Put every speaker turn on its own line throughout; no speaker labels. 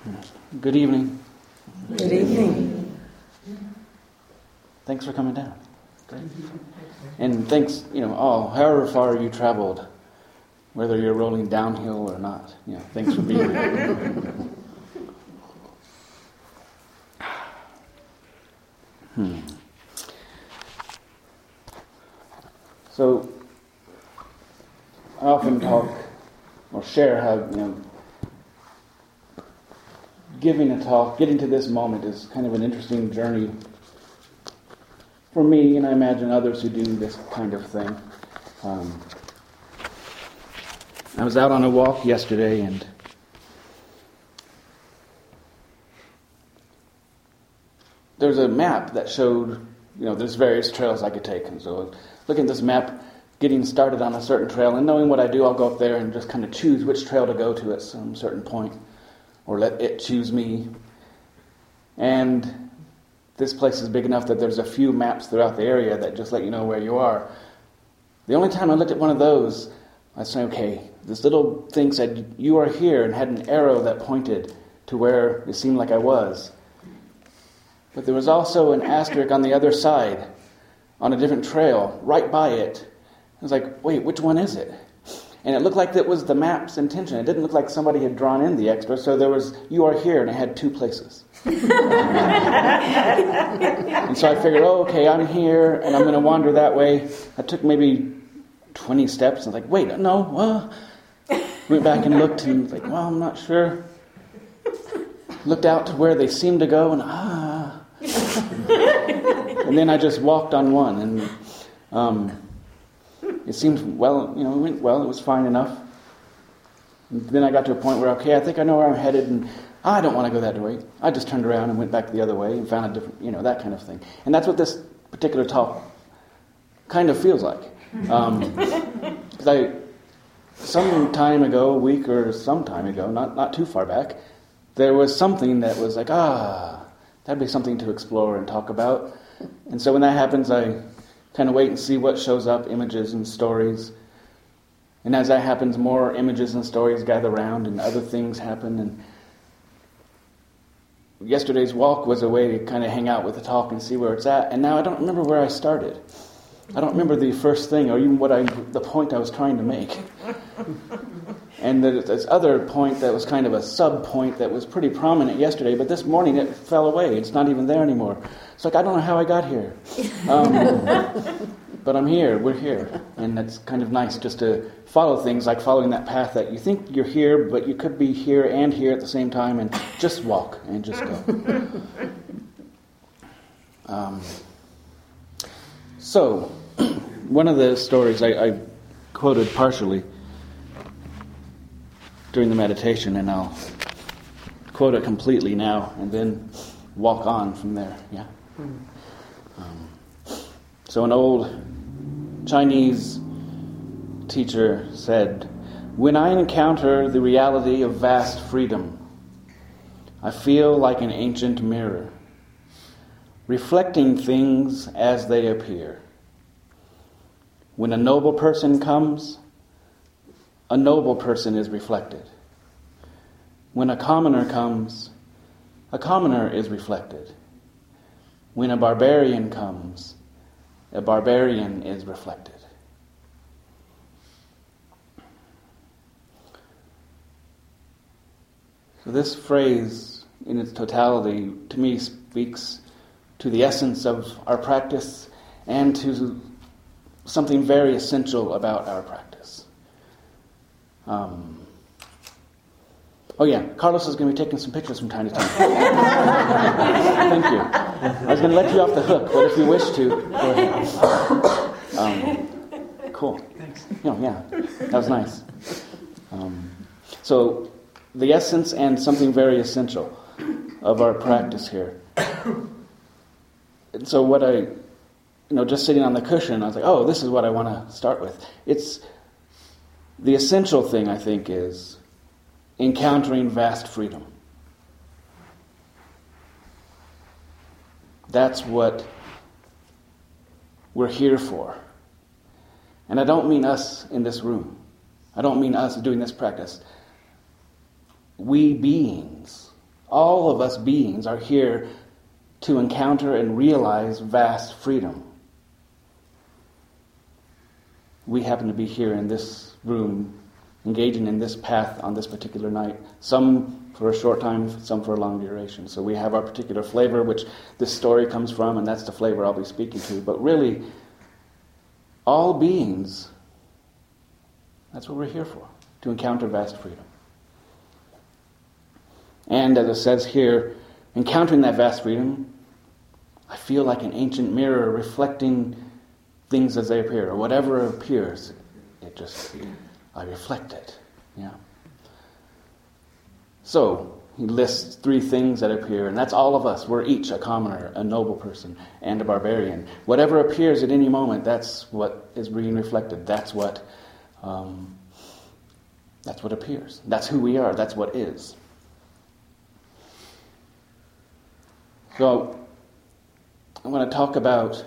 Good evening.
Good evening.
Thanks for coming down. Great. And thanks, however far you traveled, whether you're rolling downhill or not. Thanks for being here. So, I often talk or share how, giving a talk, getting to this moment is kind of an interesting journey for me, and I imagine others who do this kind of thing. I was out on a walk yesterday, and there's a map that showed, there's various trails I could take. And so looking at this map, getting started on a certain trail, and knowing what I do, I'll go up there and just kind of choose which trail to go to at some certain point, or let it choose me. And this place is big enough that there's a few maps throughout the area that just let you know where you are. The only time I looked at one of those, I said, okay, this little thing said, you are here, and had an arrow that pointed to where it seemed like I was. But there was also an asterisk on the other side, on a different trail, right by it. I was like, wait, which one is it? And it looked like that was the map's intention. It didn't look like somebody had drawn in the extra, so there was, you are here, and it had two places. And so I figured, okay, I'm here, and I'm going to wander that way. I took maybe 20 steps, and I was like, wait, no, went back and looked, and was like, well, I'm not sure. Looked out to where they seemed to go, and and then I just walked on one, and it seemed well, it went well, it was fine enough. And then I got to a point where, okay, I think I know where I'm headed, and I don't want to go that way. I just turned around and went back the other way and found a different, that kind of thing. And that's what this particular talk kind of feels like. Because some time ago, a week or some time ago, not too far back, there was something that was like, that'd be something to explore and talk about. And so when that happens, I kind of wait and see what shows up, images and stories. And as that happens, more images and stories gather around and other things happen. And yesterday's walk was a way to kind of hang out with the talk and see where it's at. And now I don't remember where I started. I don't remember the first thing or even the point I was trying to make. And there's this other point that was kind of a sub-point that was pretty prominent yesterday, but this morning it fell away. It's not even there anymore. It's like, I don't know how I got here. But I'm here, we're here. And that's kind of nice just to follow things like following that path that you think you're here, but you could be here and here at the same time, and just walk and just go. So, one of the stories I quoted partially during the meditation, and I'll quote it completely now and then walk on from there. Yeah. So an old Chinese teacher said, "When I encounter the reality of vast freedom, I feel like an ancient mirror, reflecting things as they appear. When a noble person comes, a noble person is reflected. When a commoner comes, a commoner is reflected. When a barbarian comes, a barbarian is reflected." So this phrase, in its totality, to me speaks to the essence of our practice and to something very essential about our practice. Carlos is going to be taking some pictures from time to time. Thank you. I was going to let you off the hook, but if you wish to, go ahead. Cool. Thanks. That was nice. So, the essence and something very essential of our practice here. And so what I, just sitting on the cushion, I was like, this is what I want to start with. It's the essential thing, I think, is encountering vast freedom. That's what we're here for. And I don't mean us in this room. I don't mean us doing this practice. We beings All of us beings are here to encounter and realize vast freedom. We happen to be here in this room, engaging in this path on this particular night. Some for a short time, some for a long duration. So we have our particular flavor, which this story comes from, and that's the flavor I'll be speaking to. But really, all beings, that's what we're here for, to encounter vast freedom. And as it says here, encountering that vast freedom, I feel like an ancient mirror reflecting things as they appear, or whatever appears, I reflect it. Yeah. So, he lists 3 things that appear, and that's all of us. We're each a commoner, a noble person, and a barbarian. Whatever appears at any moment, that's what is being reflected. That's what appears. That's who we are. That's what is. So, I want to talk about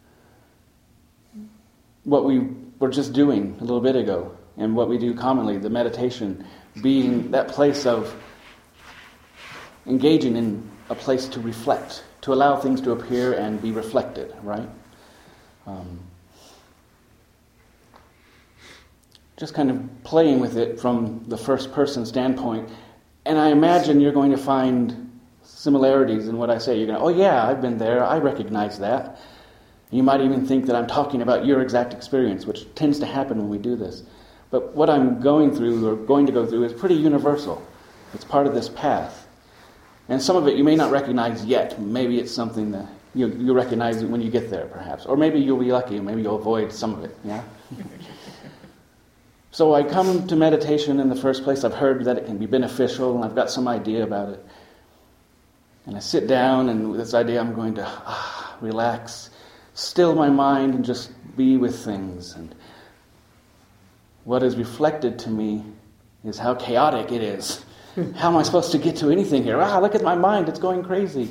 what we were just doing a little bit ago, and what we do commonly, the meditation, being that place of engaging in a place to reflect, to allow things to appear and be reflected, right? Just kind of playing with it from the first person standpoint. And I imagine you're going to find similarities in what I say. You're going to, oh yeah, I've been there, I recognize that. You might even think that I'm talking about your exact experience, which tends to happen when we do this. But what I'm going through, or going to go through, is pretty universal. It's part of this path. And some of it you may not recognize yet. Maybe it's something that you recognize when you get there, perhaps. Or maybe you'll be lucky, and maybe you'll avoid some of it, yeah? So I come to meditation in the first place. I've heard that it can be beneficial, and I've got some idea about it. And I sit down, and with this idea I'm going to relax, still my mind, and just be with things. And what is reflected to me is how chaotic it is. How am I supposed to get to anything here? Look at my mind, it's going crazy.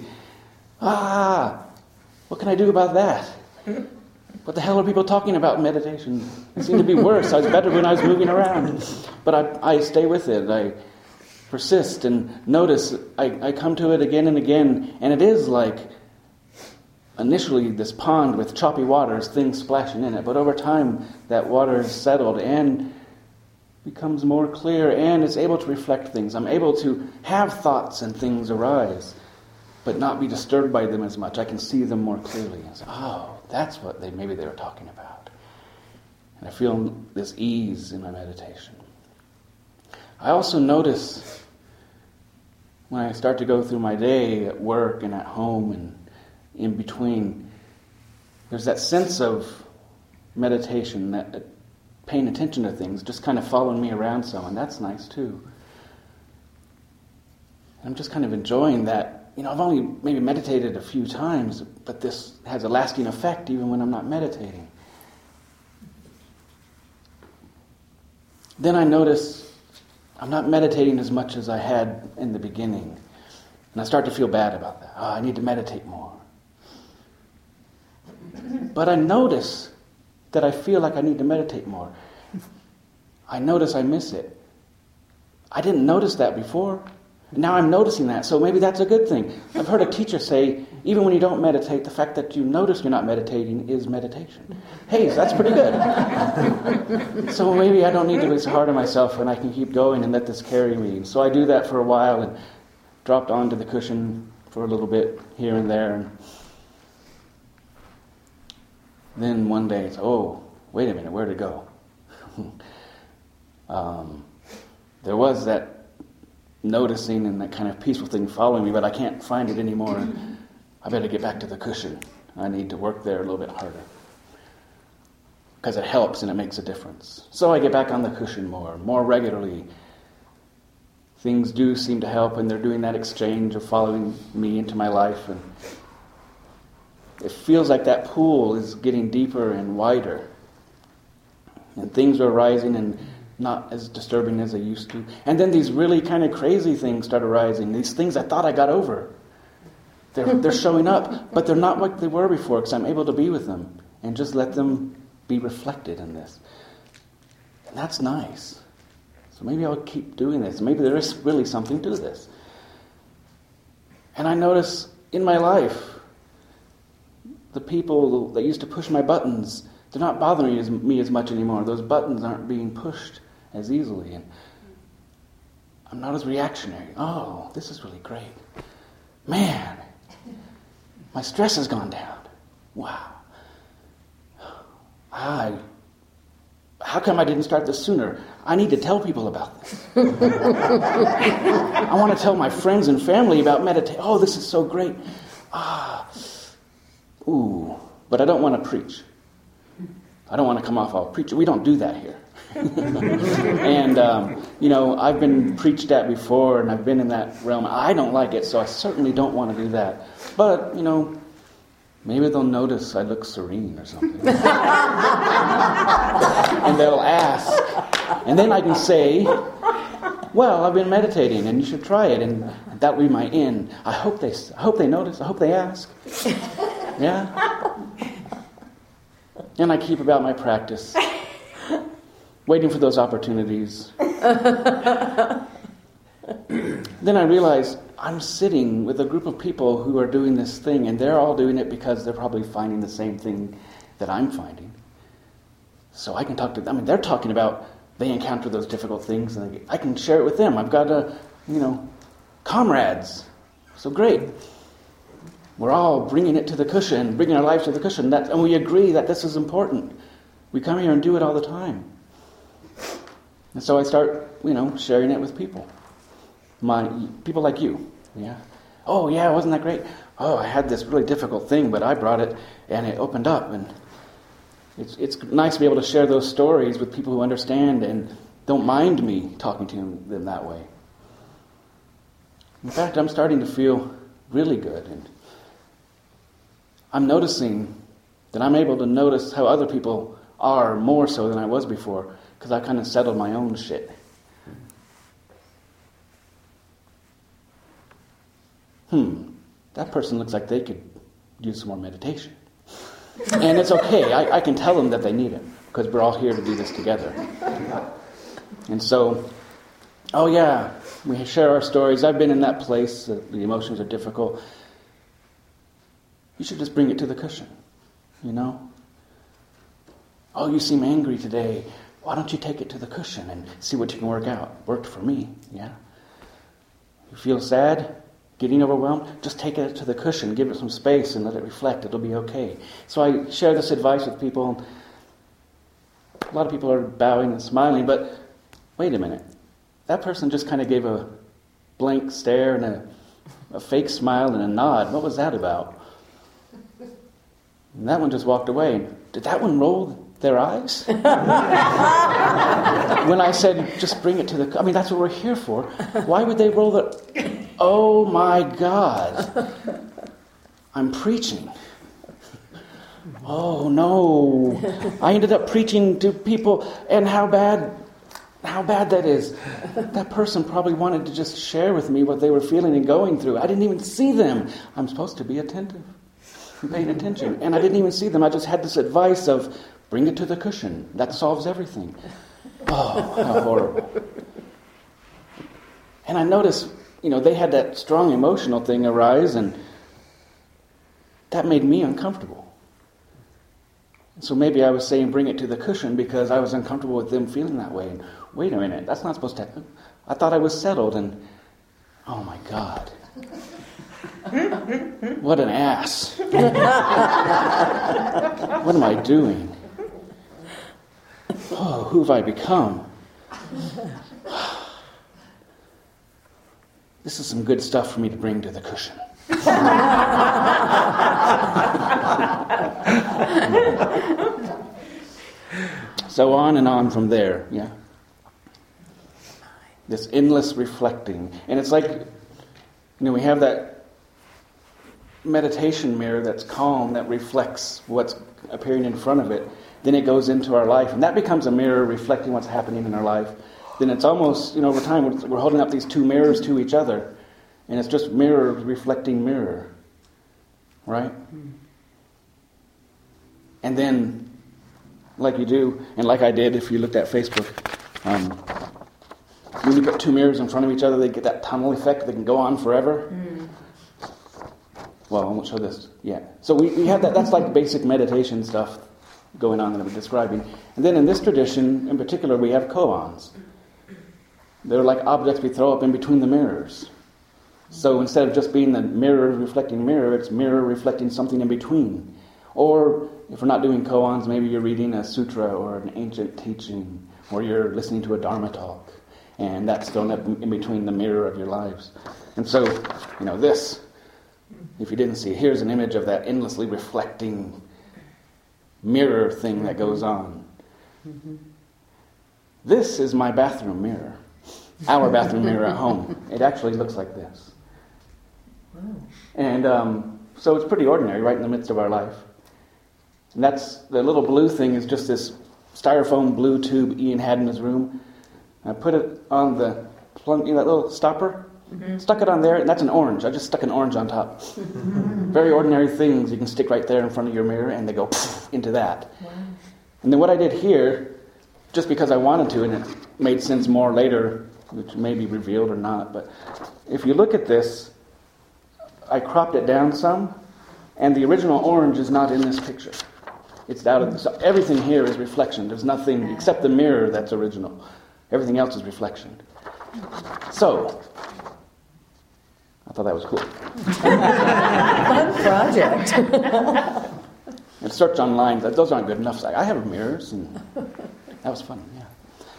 What can I do about that? What the hell are people talking about in meditation? It seemed to be worse. I was better when I was moving around. But I stay with it. I persist and notice. I come to it again and again. And it is like initially this pond with choppy waters, things splashing in it. But over time, that water is settled and becomes more clear and is able to reflect things. I'm able to have thoughts and things arise, but not be disturbed by them as much. I can see them more clearly and say, that's what maybe they were talking about. And I feel this ease in my meditation. I also notice when I start to go through my day at work and at home and in between, there's that sense of meditation, that paying attention to things, just kind of following me around some, and that's nice too. I'm just kind of enjoying that. I've only maybe meditated a few times, but this has a lasting effect even when I'm not meditating. Then I notice I'm not meditating as much as I had in the beginning. And I start to feel bad about that. I need to meditate more. But I notice that I feel like I need to meditate more. I notice I miss it. I didn't notice that before. Now I'm noticing that, so maybe that's a good thing. I've heard a teacher say, even when you don't meditate, the fact that you notice you're not meditating is meditation. Hey, that's pretty good. So maybe I don't need to be so hard on myself and I can keep going and let this carry me. So I do that for a while and dropped onto the cushion for a little bit here and there. And then one day it's, wait a minute, where'd it go? There was that noticing and that kind of peaceful thing following me, but I can't find it anymore. I better get back to the cushion. I need to work there a little bit harder. Because it helps and it makes a difference. So I get back on the cushion more regularly. Things do seem to help, and they're doing that exchange of following me into my life. And it feels like that pool is getting deeper and wider. And things are rising and not as disturbing as they used to. And then these really kind of crazy things start arising. These things I thought I got over. They're showing up, but they're not like they were before because I'm able to be with them and just let them be reflected in this. And that's nice. So maybe I'll keep doing this. Maybe there is really something to this. And I notice in my life, the people that used to push my buttons, they're not bothering me as much anymore. Those buttons aren't being pushed as easily. And I'm not as reactionary. Oh, this is really great. Man, my stress has gone down. Wow. How come I didn't start this sooner? I need to tell people about this. I want to tell my friends and family about meditation. Oh, this is so great. But I don't want to preach. I don't want to come off all preacher. We don't do that here. And, I've been preached at before, and I've been in that realm. I don't like it, so I certainly don't want to do that. But, maybe they'll notice I look serene or something. And they'll ask. And then I can say, well, I've been meditating, and you should try it. And that'll be my in. I hope they notice. I hope they ask. Yeah? And I keep about my practice, waiting for those opportunities. Then I realize I'm sitting with a group of people who are doing this thing, and they're all doing it because they're probably finding the same thing that I'm finding. So I can talk to them. They're talking about they encounter those difficult things, and I can share it with them. I've got comrades. So great. We're all bringing it to the cushion, bringing our lives to the cushion, and we agree that this is important. We come here and do it all the time. And so I start, sharing it with people. People like you. Yeah. Oh, yeah, wasn't that great? Oh, I had this really difficult thing, but I brought it, and it opened up. And it's nice to be able to share those stories with people who understand and don't mind me talking to them that way. In fact, I'm starting to feel really good, and I'm noticing that I'm able to notice how other people are more so than I was before, because I've kind of settled my own shit. That person looks like they could use some more meditation. And it's okay. I can tell them that they need it, because we're all here to do this together. And so, we share our stories. I've been in that place. The emotions are difficult. You should just bring it to the cushion, Oh, you seem angry today. Why don't you take it to the cushion and see what you can work out? Worked for me, yeah. You feel sad, getting overwhelmed? Just take it to the cushion, give it some space, and let it reflect. It'll be okay. So I share this advice with people. A lot of people are bowing and smiling, but wait a minute. That person just kind of gave a blank stare and a fake smile and a nod. What was that about? And that one just walked away. Did that one roll their eyes? When I said, just bring it to the... that's what we're here for. Why would they roll the... Oh my God. I'm preaching. Oh no. I ended up preaching to people, and how bad that is. That person probably wanted to just share with me what they were feeling and going through. I didn't even see them. I'm supposed to be attentive. I'm paying attention. And I didn't even see them. I just had this advice of, bring it to the cushion. That solves everything. Oh, how horrible. And I noticed, they had that strong emotional thing arise, and that made me uncomfortable. So maybe I was saying bring it to the cushion because I was uncomfortable with them feeling that way. And wait a minute, that's not supposed to happen. I thought I was settled, and oh my God. What an ass. What am I doing? Oh, who have I become? This is some good stuff for me to bring to the cushion. So on and on from there, yeah. This endless reflecting. And it's like, we have that meditation mirror that's calm, that reflects what's appearing in front of it. Then it goes into our life, and that becomes a mirror reflecting what's happening in our life. Then it's almost, over time, we're holding up these two mirrors to each other, and it's just mirror reflecting mirror, right? And then, like you do, and like I did if you looked at Facebook, when you put two mirrors in front of each other, they get that tunnel effect. They can go on forever. Well, I won't show this yet. So we have that. That's like basic meditation stuff going on that I'm describing. And then in this tradition, in particular, we have koans. They're like objects we throw up in between the mirrors. So instead of just being the mirror reflecting mirror, it's mirror reflecting something in between. Or if we're not doing koans, maybe you're reading a sutra or an ancient teaching, or you're listening to a dharma talk, and that's thrown up in between the mirror of your lives. And so, this, if you didn't see, here's an image of that endlessly reflecting mirror thing that goes on. Mm-hmm. This is my bathroom mirror. Our bathroom mirror at home. It actually looks like this. Wow. And so it's pretty ordinary, right in the midst of our life. And that's, the little blue thing is just this styrofoam blue tube Ian had in his room. I put it on the plug, that little stopper, stuck it on there, and that's an orange. I just stuck an orange on top. Very ordinary things you can stick right there in front of your mirror, and they go into that. Wow. And then what I did here, just because I wanted to, and it made sense more later, which may be revealed or not, but if you look at this, I cropped it down some, and the original orange is not in this picture. It's out of so everything here is reflection. There's nothing except the mirror that's original. Everything else is reflection. So, I thought that was cool.
Fun project.
And search online. Those aren't good enough. I have mirrors, and that was fun. Yeah.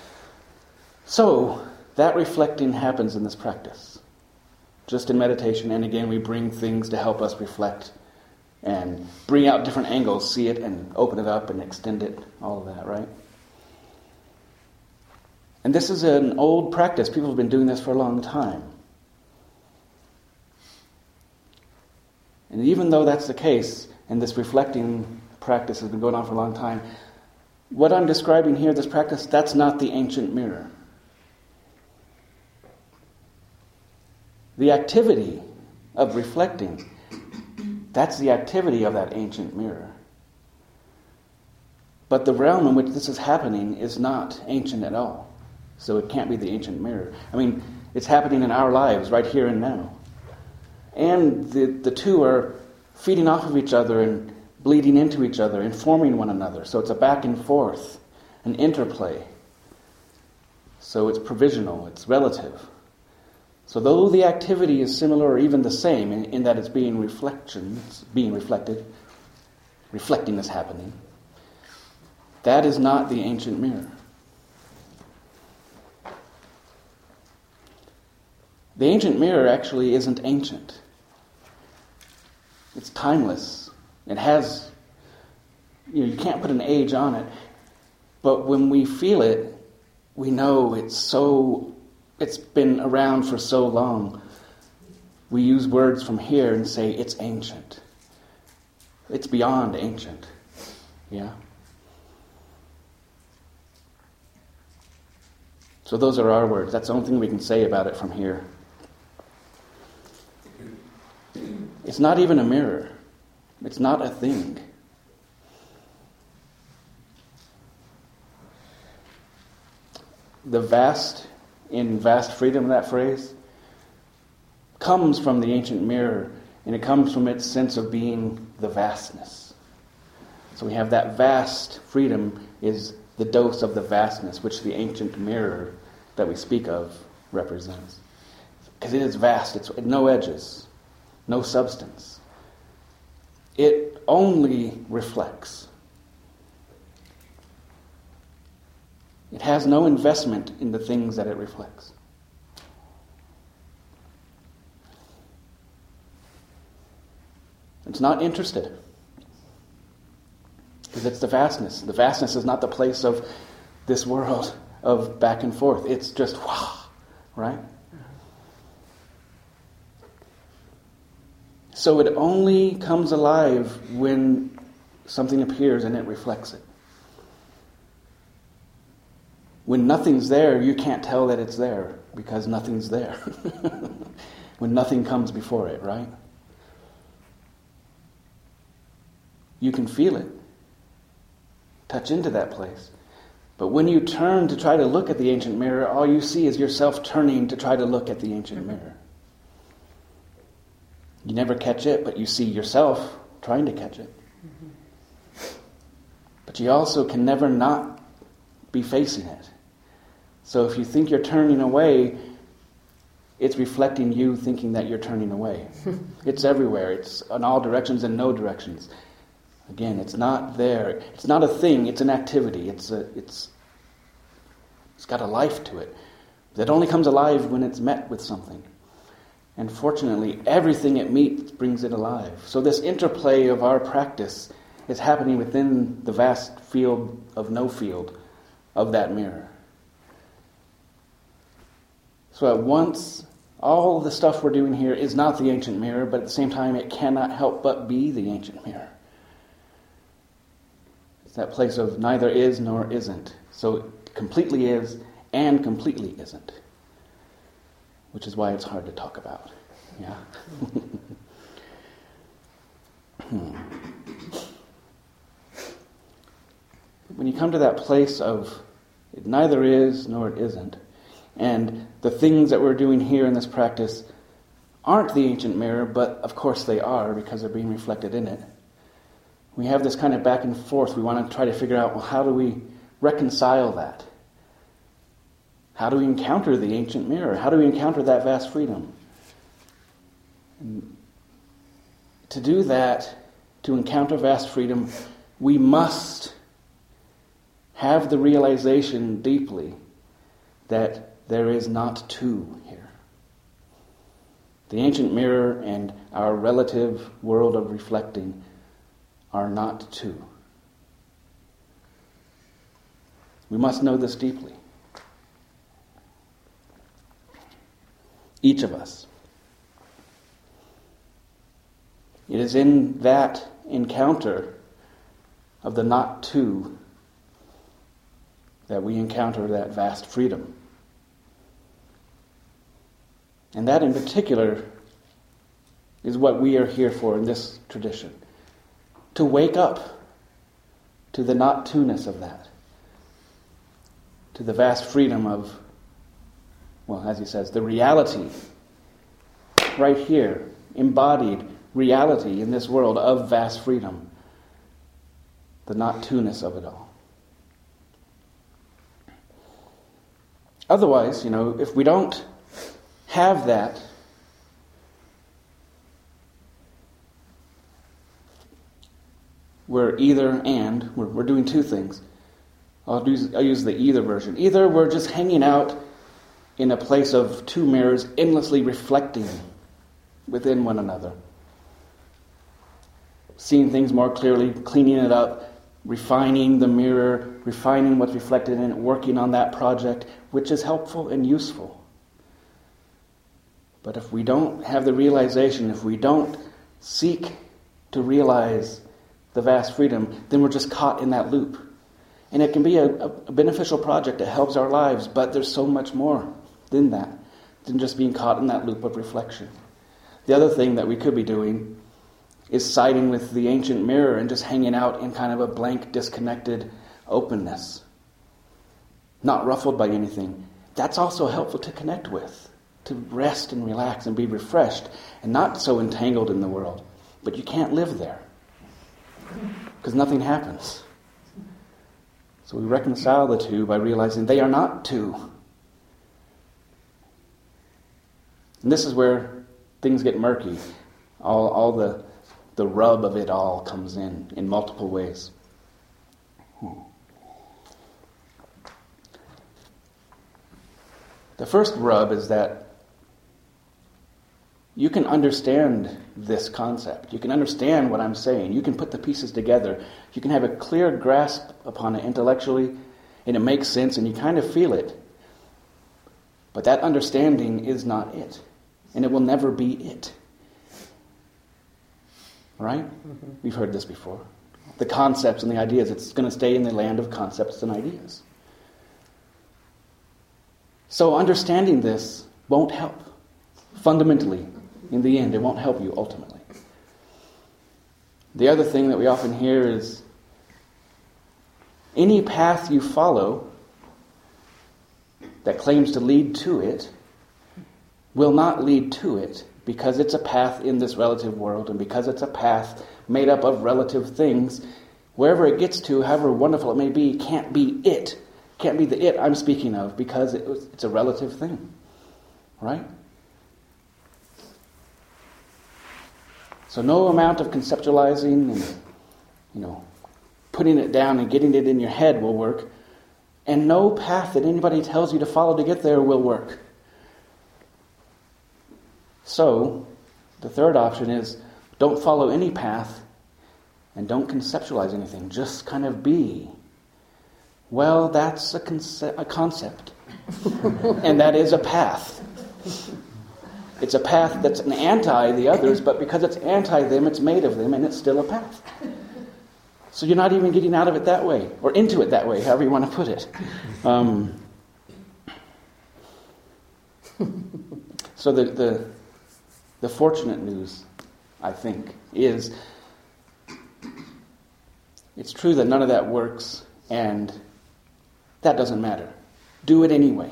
So that reflecting happens in this practice, just in meditation. And again, we bring things to help us reflect and bring out different angles, see it, and open it up and extend it. All of that, right? And this is an old practice. People have been doing this for a long time. And even though that's the case, and this reflecting practice has been going on for a long time, what I'm describing here, this practice, that's not the ancient mirror. The activity of reflecting, that's the activity of that ancient mirror. But the realm in which this is happening is not ancient at all. So it can't be the ancient mirror. I mean, it's happening in our lives right here and now. And the two are feeding off of each other and bleeding into each other, informing one another. So it's a back and forth, an interplay. So it's provisional, it's relative. So though the activity is similar or even the same in that it's being reflected, reflecting is happening, that is not the ancient mirror. The ancient mirror actually isn't ancient. It's timeless. It has, you can't put an age on it. But when we feel it, we know it's been around for so long. We use words from here and say it's ancient. It's beyond ancient. Yeah? So those are our words. That's the only thing we can say about it from here. It's not even a mirror. It's not a thing. The vast, in vast freedom, that phrase, comes from the ancient mirror, and it comes from its sense of being the vastness. So we have that vast freedom is the dose of the vastness, which the ancient mirror that we speak of represents. Because it is vast, it's no edges, no substance. It only reflects. It has no investment in the things that it reflects. It's not interested. Because it's the vastness. The vastness is not the place of this world of back and forth. It's just, wow, right? So it only comes alive when something appears and it reflects it. When nothing's there, you can't tell that it's there because nothing's there. When nothing comes before it, right? You can feel it. Touch into that place. But when you turn to try to look at the ancient mirror, all you see is yourself turning to try to look at the ancient mirror. You never catch it, but you see yourself trying to catch it. But you also can never not be facing it. So if you think you're turning away, it's reflecting you thinking that you're turning away. It's everywhere. It's in all directions and no directions. Again, it's not there. It's not a thing. It's an activity. It's got a life to it. That only comes alive when it's met with something. And fortunately, everything it meets brings it alive. So this interplay of our practice is happening within the vast field of no field of that mirror. So at once, all the stuff we're doing here is not the ancient mirror, but at the same time, it cannot help but be the ancient mirror. It's that place of neither is nor isn't. So it completely is and completely isn't. Which is why it's hard to talk about. Yeah. When you come to that place of it neither is nor it isn't, and the things that we're doing here in this practice aren't the ancient mirror, but of course they are because they're being reflected in it. We have this kind of back and forth. We want to try to figure out, well, how do we reconcile that? How do we encounter the ancient mirror? How do we encounter that vast freedom? And to do that, to encounter vast freedom, we must have the realization deeply that there is not two here. The ancient mirror and our relative world of reflecting are not two. We must know this deeply. Each of us. It is in that encounter of the not two that we encounter that vast freedom. And that in particular is what we are here for in this tradition. To wake up to the not two-ness of that. To the vast freedom of, well, as he says, the reality right here, embodied reality in this world of vast freedom. The not two-ness of it all. Otherwise, if we don't have that, we're either and. We're doing two things. I'll use the either version. Either we're just hanging out in a place of two mirrors, endlessly reflecting within one another. Seeing things more clearly, cleaning it up, refining the mirror, refining what's reflected in it, working on that project, which is helpful and useful. But if we don't have the realization, if we don't seek to realize the vast freedom, then we're just caught in that loop. And it can be a beneficial project. It helps our lives, but there's so much more than that, than just being caught in that loop of reflection. The other thing that we could be doing is siding with the ancient mirror and just hanging out in kind of a blank, disconnected openness. Not ruffled by anything. That's also helpful to connect with, to rest and relax and be refreshed, and not so entangled in the world. But you can't live there, because nothing happens. So we reconcile the two by realizing they are not two. And this is where things get murky. All the rub of it all comes in multiple ways. The first rub is that you can understand this concept. You can understand what I'm saying. You can put the pieces together. You can have a clear grasp upon it intellectually, and it makes sense, and you kind of feel it. But that understanding is not it. And it will never be it. Right? Mm-hmm. We've heard this before. The concepts and the ideas, it's going to stay in the land of concepts and ideas. So understanding this won't help. Fundamentally, in the end, it won't help you ultimately. The other thing that we often hear is any path you follow that claims to lead to it will not lead to it, because it's a path in this relative world, and because it's a path made up of relative things, wherever it gets to, however wonderful it may be, can't be it. Can't be the it I'm speaking of, because it's a relative thing. Right? So no amount of conceptualizing and, putting it down and getting it in your head will work. And no path that anybody tells you to follow to get there will work. So, the third option is, don't follow any path and don't conceptualize anything. Just kind of be. Well, that's a concept. And that is a path. It's a path that's an anti the others, but because it's anti them, it's made of them, and it's still a path. So you're not even getting out of it that way, or into it that way, however you want to put it. So the fortunate news, I think, is it's true that none of that works, and that doesn't matter. Do it anyway.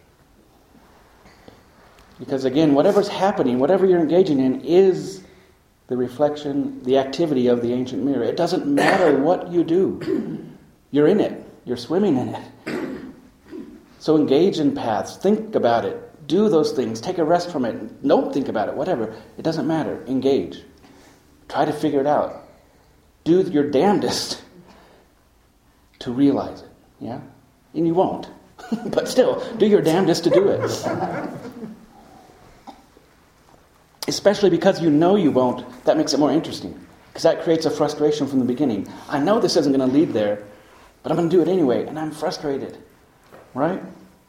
Because again, whatever's happening, whatever you're engaging in, is the reflection, the activity of the ancient mirror. It doesn't matter what you do. You're in it. You're swimming in it. So engage in paths. Think about it. Do those things. Take a rest from it. Don't think about it. Whatever. It doesn't matter. Engage. Try to figure it out. Do your damnedest to realize it. Yeah? And you won't. But still, do your damnedest to do it. Especially because you know you won't. That makes it more interesting. Because that creates a frustration from the beginning. I know this isn't going to lead there, but I'm going to do it anyway, and I'm frustrated. Right?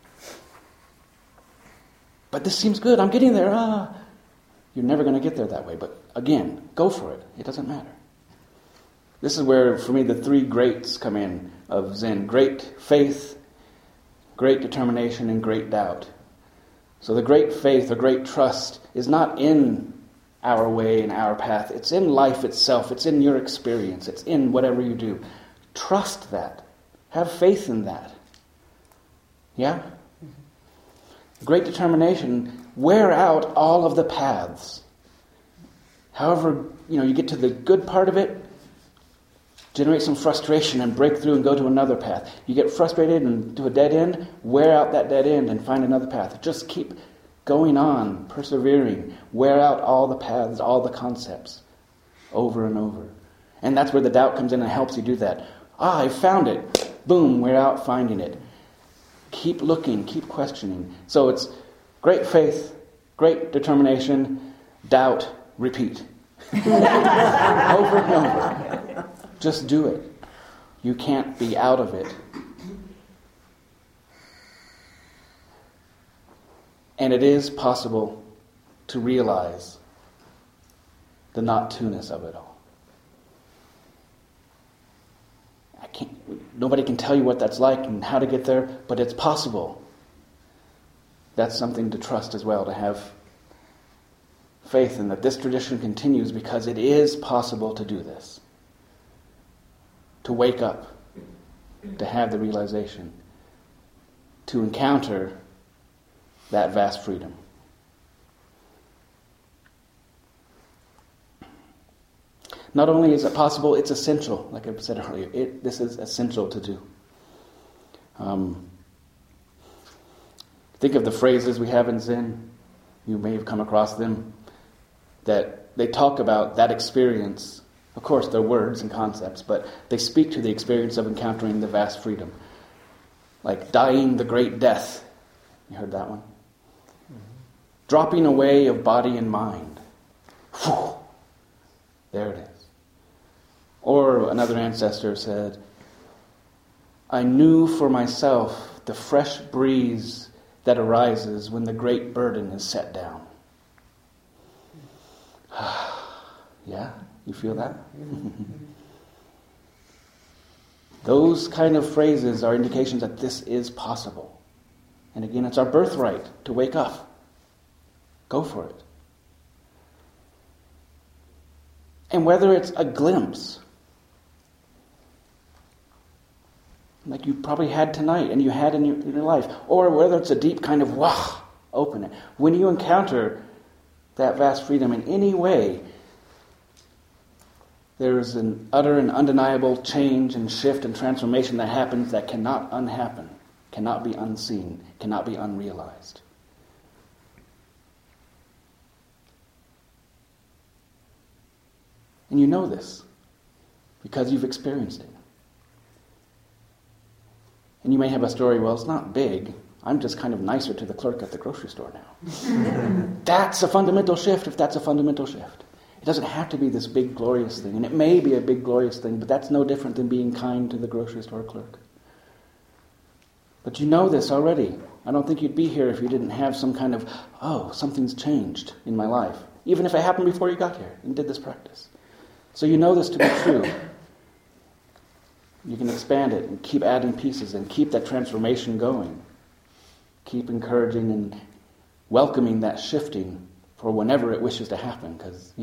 But this seems good. I'm getting there. You're never going to get there that way. But again, go for it. It doesn't matter. This is where, for me, the three greats come in of Zen. Great faith, great determination, and great doubt. So the great faith or great trust is not in our way and our path. It's in life itself. It's in your experience. It's in whatever you do. Trust that. Have faith in that. Yeah? Great determination, wear out all of the paths. However, you get to the good part of it, generate some frustration and break through and go to another path. You get frustrated and do a dead end, wear out that dead end and find another path. Just keep going on, persevering. Wear out all the paths, all the concepts, over and over. And that's where the doubt comes in and helps you do that. I found it. Boom, we're out finding it. Keep looking, keep questioning. So it's great faith, great determination, doubt, repeat. Over and over. Just do it. You can't be out of it. And it is possible to realize the not-to-ness of it all. Nobody can tell you what that's like and how to get there, but it's possible. That's something to trust as well, to have faith in that this tradition continues because it is possible to do this. To wake up, to have the realization, to encounter that vast freedom. Not only is it possible, it's essential. Like I said earlier, this is essential to do. Think of the phrases we have in Zen. You may have come across them. That they talk about that experience. Of course, they're words and concepts, but they speak to the experience of encountering the vast freedom. Like dying the great death. You heard that one? Mm-hmm. Dropping away of body and mind. Whew. There it is. Or another ancestor said, I knew for myself the fresh breeze that arises when the great burden is set down. Yeah, you feel that? Those kind of phrases are indications that this is possible. And again, it's our birthright to wake up. Go for it. And whether it's a glimpse, like you probably had tonight and you had in your life, or whether it's a deep kind of, wow, open it. When you encounter that vast freedom in any way, there is an utter and undeniable change and shift and transformation that happens that cannot unhappen, cannot be unseen, cannot be unrealized. And you know this because you've experienced it. And you may have a story, well, it's not big. I'm just kind of nicer to the clerk at the grocery store now. That's a fundamental shift if that's a fundamental shift. It doesn't have to be this big, glorious thing. And it may be a big, glorious thing, but that's no different than being kind to the grocery store clerk. But you know this already. I don't think you'd be here if you didn't have some kind of, oh, something's changed in my life. Even if it happened before you got here and did this practice. So you know this to be true. You can expand it and keep adding pieces and keep that transformation going. Keep encouraging and welcoming that shifting for whenever it wishes to happen, because,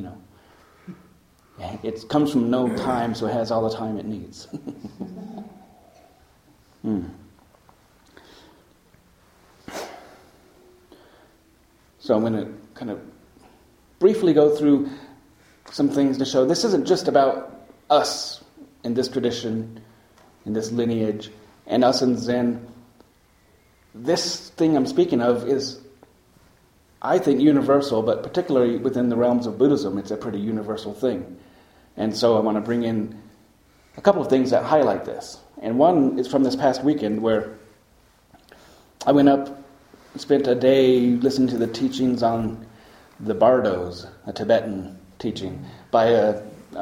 it comes from no time, so it has all the time it needs. So I'm going to kind of briefly go through some things to show this isn't just about us in this tradition, in this lineage, and us in Zen. This thing I'm speaking of is, I think, universal, but particularly within the realms of Buddhism, it's a pretty universal thing. And so I want to bring in a couple of things that highlight this. And one is from this past weekend where I went up and spent a day listening to the teachings on the Bardos, a Tibetan teaching, by a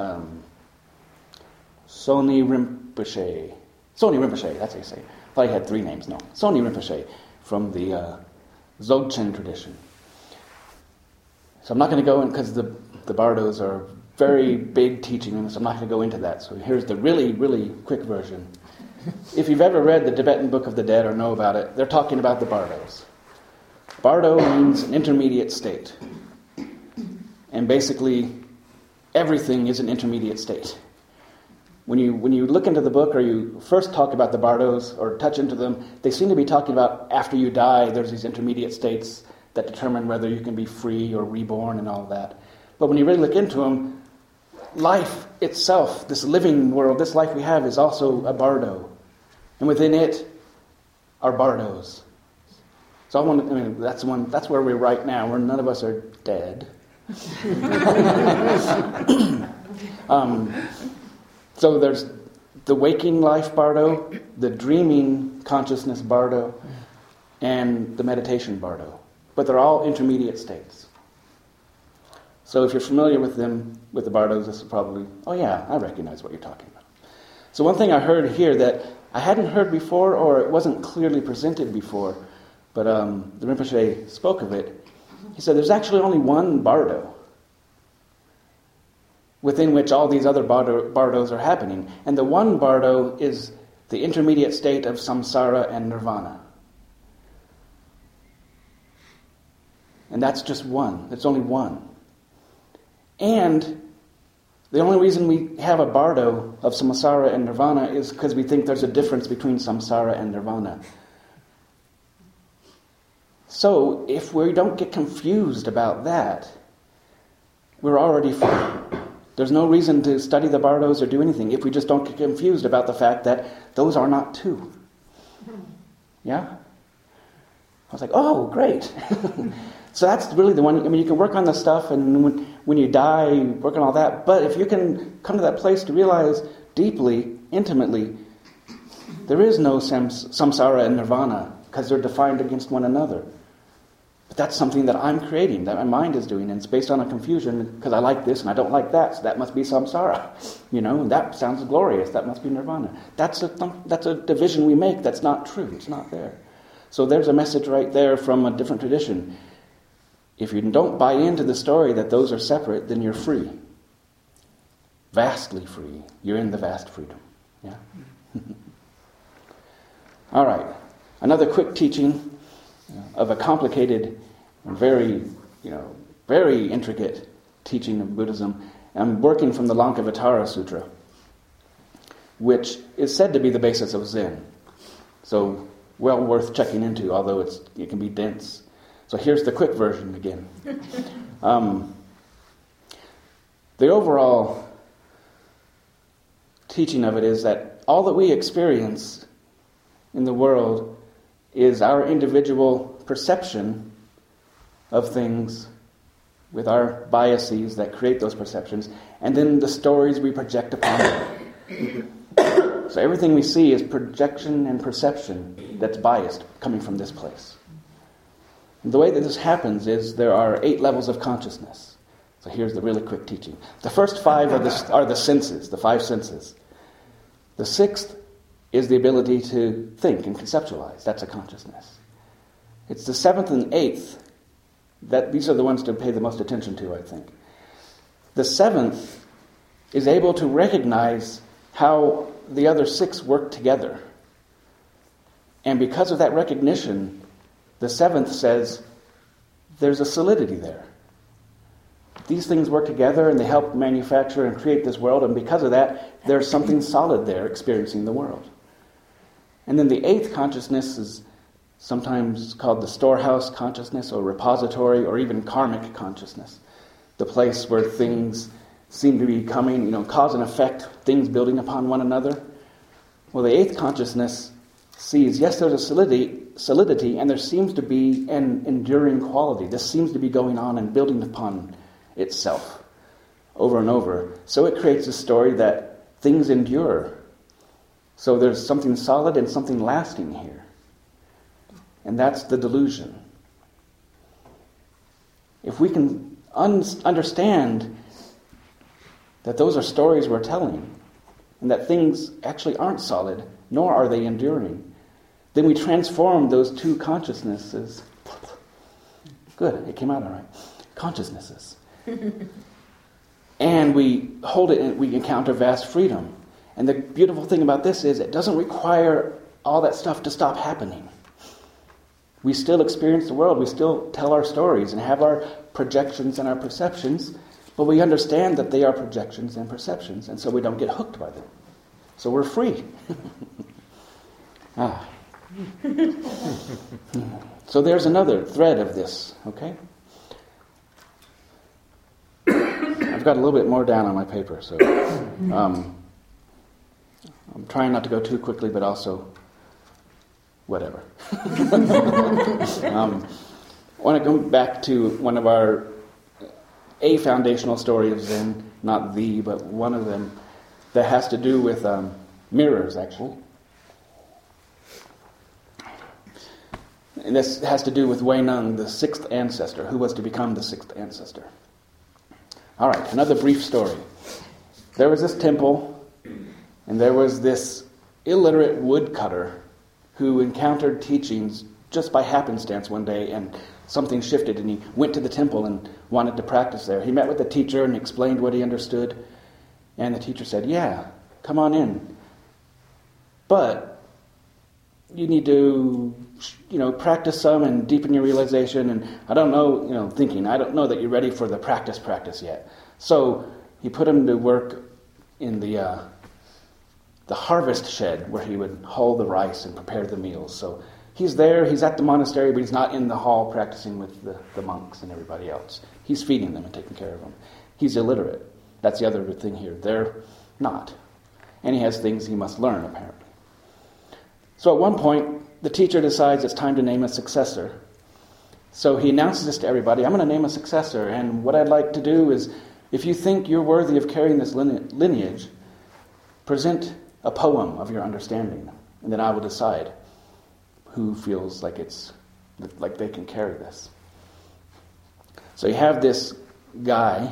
Soni Rinpoche. Soni Rinpoche, that's how you say it. I thought he had 3 names. No. Soni Rinpoche from the Dzogchen tradition. So I'm not going to go in, because the Bardos are very big teaching, so I'm not going to go into that. So here's the really, really quick version. If you've ever read the Tibetan Book of the Dead or know about it, they're talking about the Bardos. Bardo means an intermediate state. And basically, everything is an intermediate state. When you look into the book or you first talk about the Bardos or touch into them, they seem to be talking about after you die, there's these intermediate states that determine whether you can be free or reborn and all that. But when you really look into them, life itself, this living world, this life we have is also a Bardo. And within it are Bardos. So that's where we're right now, where none of us are dead. So there's the waking life Bardo, the dreaming consciousness Bardo, and the meditation Bardo. But they're all intermediate states. So if you're familiar with them, with the Bardos, this is probably, oh yeah, I recognize what you're talking about. So one thing I heard here that I hadn't heard before, or it wasn't clearly presented before, but the Rinpoche spoke of it. He said there's actually only one Bardo within which all these other Bardos are happening. And the one Bardo is the intermediate state of samsara and nirvana. And that's just one. It's only one. And the only reason we have a Bardo of samsara and nirvana is because we think there's a difference between samsara and nirvana. So if we don't get confused about that, we're already free. There's no reason to study the Bardos or do anything if we just don't get confused about the fact that those are not two. Yeah? I was like, oh, great. So that's really the one. I mean, you can work on the stuff, and when you die, work on all that. But if you can come to that place to realize deeply, intimately, there is no samsara and nirvana because they're defined against one another. But that's something that I'm creating, that my mind is doing, and it's based on a confusion because I like this and I don't like that, so that must be samsara, and that sounds glorious, that must be nirvana. That's a division we make that's not true, it's not there. So there's a message right there from a different tradition. If you don't buy into the story that those are separate, then you're free. Vastly free. You're in the vast freedom. Yeah? All right. Another quick teaching of a complicated and very intricate teaching of Buddhism. I'm working from the Lankavatara Sutra, which is said to be the basis of Zen. So well worth checking into, although it can be dense. So here's the quick version again. The overall teaching of it is that all that we experience in the world is our individual perception of things with our biases that create those perceptions, and then the stories we project upon them. So everything we see is projection and perception that's biased, coming from this place. And the way that this happens is there are 8 levels of consciousness. So here's the really quick teaching. The first 5 are the senses, the 5 senses. The 6th is the ability to think and conceptualize. That's a consciousness. It's the 7th and 8th that these are the ones to pay the most attention to, I think. The 7th is able to recognize how the other 6 work together. And because of that recognition, the 7th says there's a solidity there. These things work together and they help manufacture and create this world, and because of that, there's something solid there experiencing the world. And then the 8th consciousness is sometimes called the storehouse consciousness or repository or even karmic consciousness. The place where things seem to be coming, cause and effect, things building upon one another. Well, the 8th consciousness sees, yes, there's a solidity, and there seems to be an enduring quality. This seems to be going on and building upon itself over and over. So it creates a story that things endure. So there's something solid and something lasting here. And that's the delusion. If we can understand that those are stories we're telling, and that things actually aren't solid, nor are they enduring, then we transform those 2 consciousnesses. Good, it came out all right. Consciousnesses. And we hold it and we encounter vast freedom. And the beautiful thing about this is it doesn't require all that stuff to stop happening. We still experience the world, we still tell our stories and have our projections and our perceptions, but we understand that they are projections and perceptions, and so we don't get hooked by them. So we're free. So there's another thread of this, okay? I've got a little bit more down on my paper, so I'm trying not to go too quickly, but also whatever. I want to go back to one of a foundational story of Zen, not the, but one of them, that has to do with mirrors, actually. And this has to do with Wei Neng, the 6th ancestor, who was to become the 6th ancestor. All right, another brief story. There was this temple, and there was this illiterate woodcutter who encountered teachings just by happenstance one day, and something shifted, and he went to the temple and wanted to practice there. He met with the teacher and explained what he understood, and the teacher said, yeah, come on in. But you need to, practice some and deepen your realization, and I don't know, thinking, I don't know that you're ready for the practice yet. So he put him to work in the harvest shed where he would hull the rice and prepare the meals. So he's there, he's at the monastery, but he's not in the hall practicing with the monks and everybody else. He's feeding them and taking care of them. He's illiterate. That's the other thing here. They're not. And he has things he must learn, apparently. So at one point, the teacher decides it's time to name a successor. So he announces this to everybody, I'm going to name a successor, and what I'd like to do is, if you think you're worthy of carrying this lineage, present a poem of your understanding, and then I will decide who feels like they can carry this. So you have this guy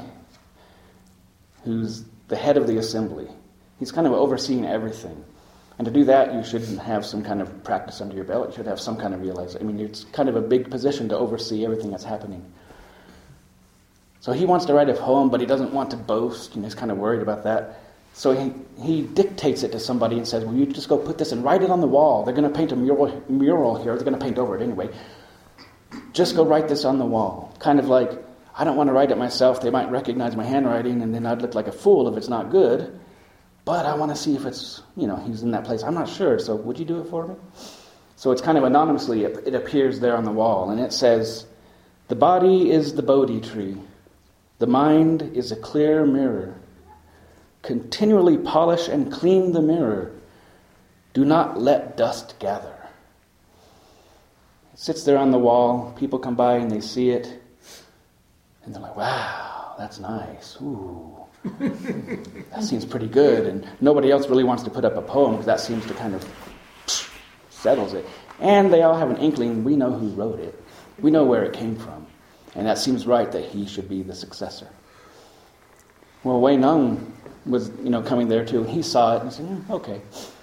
who's the head of the assembly. He's kind of overseeing everything. And to do that, you should have some kind of practice under your belt. You should have some kind of realization. It's kind of a big position to oversee everything that's happening. So he wants to write a poem, but he doesn't want to boast, and he's kind of worried about that. So he dictates it to somebody and says, well, you just go put this and write it on the wall. They're going to paint a mural here. They're going to paint over it anyway. Just go write this on the wall. Kind of like, I don't want to write it myself. They might recognize my handwriting, and then I'd look like a fool if it's not good. But I want to see if it's, he's in that place. I'm not sure, so would you do it for me? So it's kind of anonymously, it appears there on the wall, and it says, The body is the Bodhi tree. The mind is a clear mirror. Continually polish and clean the mirror. Do not let dust gather. It sits there on the wall. People come by and they see it. And they're like, wow, that's nice. Ooh, that seems pretty good. And nobody else really wants to put up a poem because that seems to kind of settles it. And they all have an inkling, we know who wrote it. We know where it came from. And that seems right that he should be the successor. Well, Wei Neng was, coming there too, and he saw it and said, okay.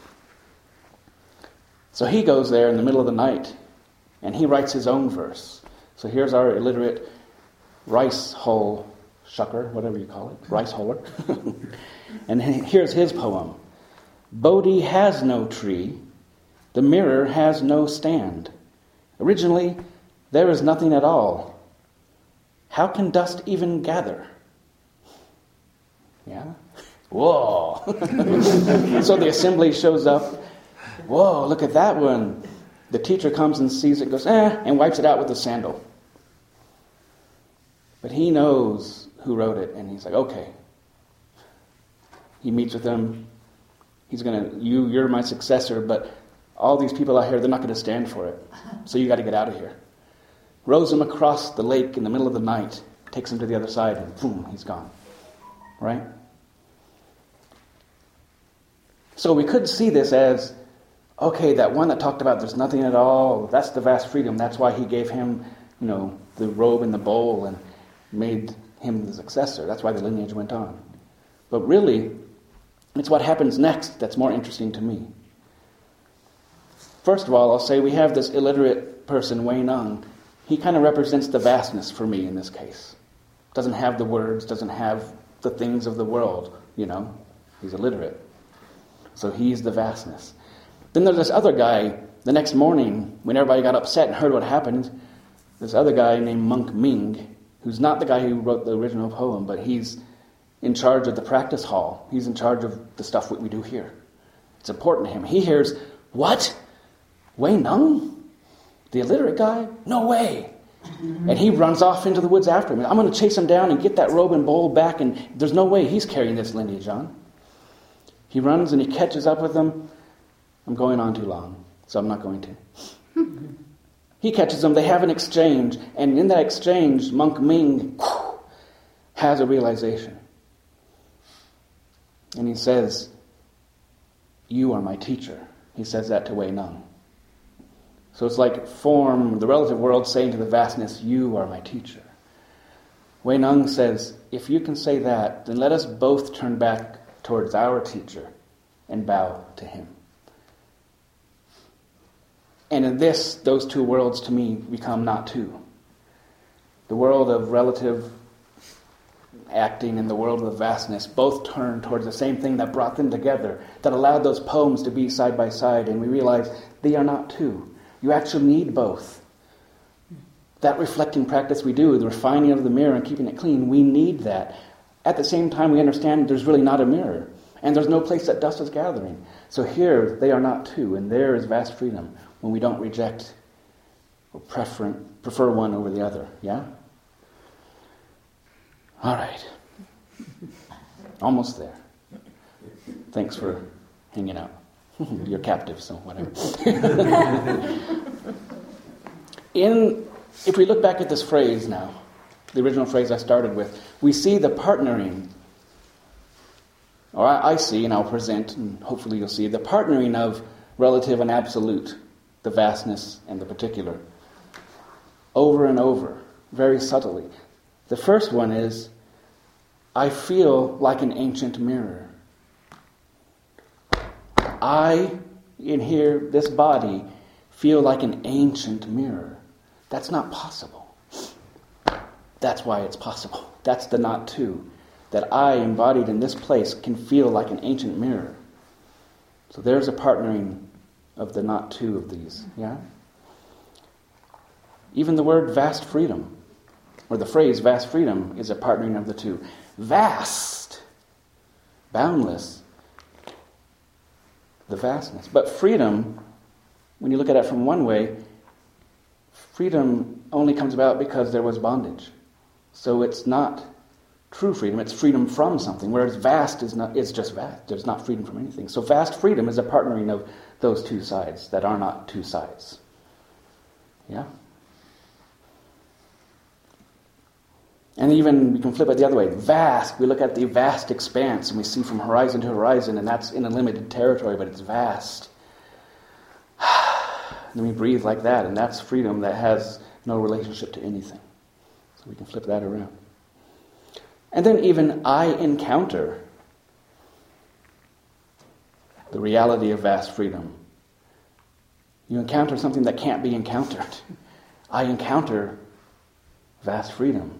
So he goes there in the middle of the night, and he writes his own verse. So here's our illiterate rice hole shucker, whatever you call it, rice holer. And here's his poem. Bodhi has no tree, the mirror has no stand. Originally, there is nothing at all. How can dust even gather? Yeah? Whoa! So the assembly shows up. Whoa, look at that one. The teacher comes and sees it, goes, and wipes it out with a sandal. But he knows who wrote it, and he's like, okay. He meets with them. He's you're my successor, but all these people out here, they're not going to stand for it. So you got to get out of here. Rows him across the lake in the middle of the night, takes him to the other side, and boom, he's gone. Right? So we could see this as, okay, that one that talked about there's nothing at all, that's the vast freedom. That's why he gave him, the robe and the bowl and made him the successor. That's why the lineage went on. But really, it's what happens next that's more interesting to me. First of all, I'll say we have this illiterate person, Wei Neng. He kind of represents the vastness for me in this case. Doesn't have the words, doesn't have the things of the world, He's illiterate. So he's the vastness. Then there's this other guy, the next morning, when everybody got upset and heard what happened, this other guy named Monk Ming, who's not the guy who wrote the original poem, but he's in charge of the practice hall. He's in charge of the stuff we do here. It's important to him. He hears, what? Wei Neng? The illiterate guy? No way. And he runs off into the woods after him. I'm going to chase him down and get that robe and bowl back, and there's no way he's carrying this lineage on. He runs and he catches up with them. I'm going on too long, so I'm not going to. He catches them. They have an exchange, and in that exchange, Monk Ming has a realization. And he says, you are my teacher. He says that to Wei Neng. So it's like form, the relative world saying to the vastness, you are my teacher. Wei Neng says, if you can say that, then let us both turn back towards our teacher and bow to him. And in this, those two worlds to me become not two. The world of relative acting and the world of the vastness both turn towards the same thing that brought them together, that allowed those poems to be side by side, and we realize they are not two. You actually need both. That reflecting practice we do, the refining of the mirror and keeping it clean, we need that. At the same time, we understand there's really not a mirror, and there's no place that dust is gathering. So here, they are not two, and there is vast freedom when we don't reject or prefer one over the other. Yeah? All right. Almost there. Thanks for hanging out. You're captive, so whatever. If we look back at this phrase now, the original phrase I started with, we see the partnering, or I see, and I'll present, and hopefully you'll see, the partnering of relative and absolute, the vastness and the particular, over and over, very subtly. The first one is, I feel like an ancient mirror. I, in here, this body, feel like an ancient mirror. That's not possible. That's why it's possible. That's the not two. That I, embodied in this place, can feel like an ancient mirror. So there's a partnering of the not two of these. Yeah? Even the word vast freedom, or the phrase vast freedom, is a partnering of the two. Vast, boundless, the vastness. But freedom, when you look at it from one way, freedom only comes about because there was bondage. So it's not true freedom, it's freedom from something, whereas vast is not, it's just vast. There's not freedom from anything. So vast freedom is a partnering of those two sides that are not two sides. Yeah? And even we can flip it the other way. Vast, we look at the vast expanse and we see from horizon to horizon, and that's in a limited territory, but it's vast. Then we breathe like that, and that's freedom that has no relationship to anything. So we can flip that around. And then even I encounter the reality of vast freedom. You encounter something that can't be encountered. I encounter vast freedom.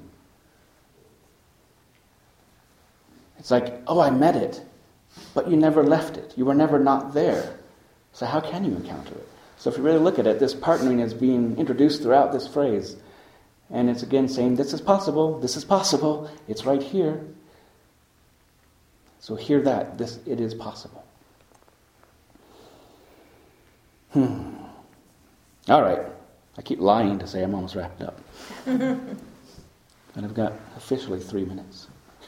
It's like, oh, I met it, but you never left it. You were never not there. So how can you encounter it? So if you really look at it, this partnering is being introduced throughout this phrase. And it's again saying, this is possible, it's right here. So hear that, it is possible. All right, I keep lying to say I'm almost wrapped up. And I've got officially 3 minutes.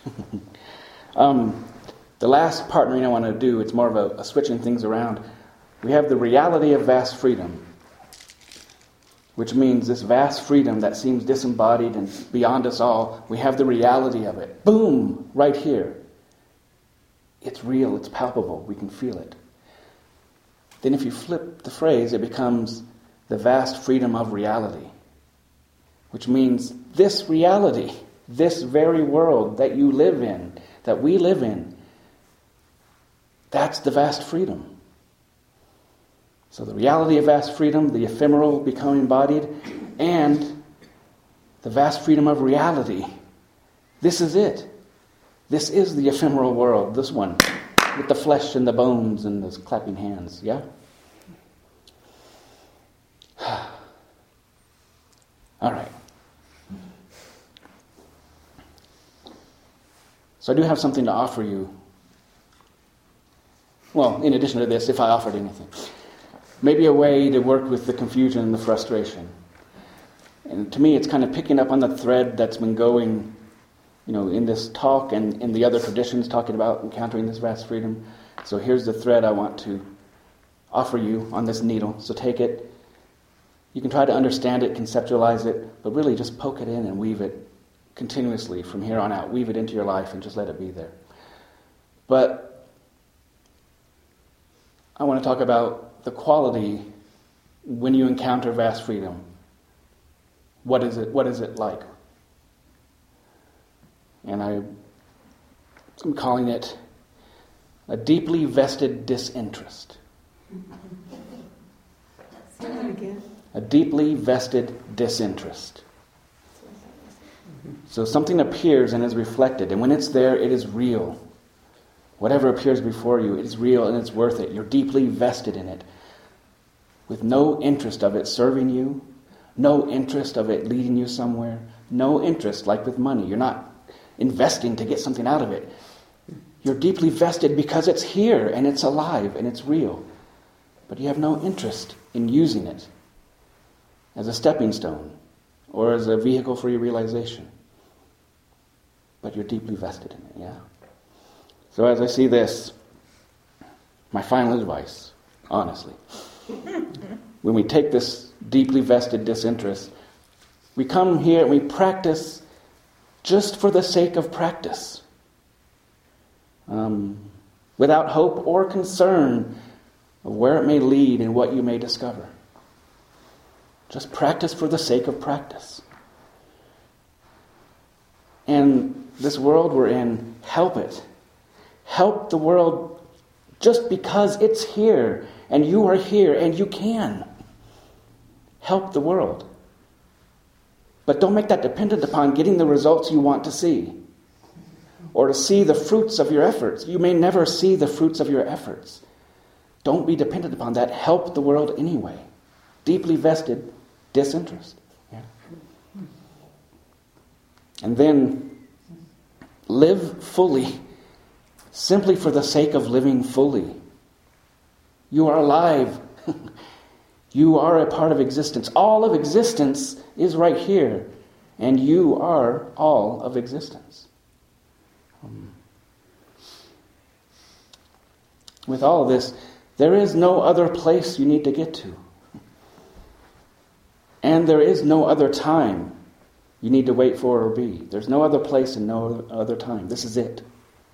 The last partnering I want to do, it's more of a switching things around. We have the reality of vast freedom, which means this vast freedom that seems disembodied and beyond us all, we have the reality of it. Boom! Right here. It's real, it's palpable, we can feel it. Then if you flip the phrase, it becomes the vast freedom of reality, which means this reality, this very world that you live in, that we live in, that's the vast freedom. So the reality of vast freedom, the ephemeral becoming embodied, and the vast freedom of reality. This is it. This is the ephemeral world, this one, with the flesh and the bones and those clapping hands, yeah? All right. So I do have something to offer you. Well, in addition to this, if I offered anything. Maybe a way to work with the confusion and the frustration. And to me, it's kind of picking up on the thread that's been going, in this talk and in the other traditions talking about encountering this vast freedom. So here's the thread I want to offer you on this needle. So take it. You can try to understand it, conceptualize it, but really just poke it in and weave it continuously from here on out. Weave it into your life and just let it be there. But I want to talk about the quality when you encounter vast freedom. What is it like? And I'm calling it a deeply vested disinterest.
Say that again.
A deeply vested disinterest. So something appears and is reflected, and when it's there, it is real. Whatever appears before you, it is real and it's worth it. You're deeply vested in it, with no interest of it serving you, no interest of it leading you somewhere, no interest, like with money. You're not investing to get something out of it. You're deeply vested because it's here and it's alive and it's real. But you have no interest in using it as a stepping stone or as a vehicle for your realization. But you're deeply vested in it, yeah? So as I see this, my final advice, honestly, when we take this deeply vested disinterest, we come here and we practice just for the sake of practice, without hope or concern of where it may lead and what you may discover. Just practice for the sake of practice. And this world we're in, help it. Help the world just because it's here and you are here and you can. Help the world. But don't make that dependent upon getting the results you want to see or to see the fruits of your efforts. You may never see the fruits of your efforts. Don't be dependent upon that. Help the world anyway. Deeply vested disinterest. Yeah. And then live fully, simply for the sake of living fully. You are alive. You are a part of existence. All of existence is right here. And you are all of existence. With all this, there is no other place you need to get to. And there is no other time you need to wait for or be. There's no other place and no other time. This is it.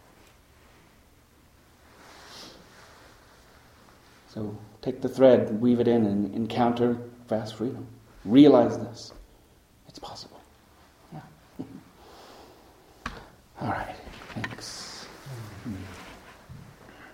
So take the thread, weave it in, and encounter vast freedom. Realize this. It's possible. Yeah. All right. Thanks.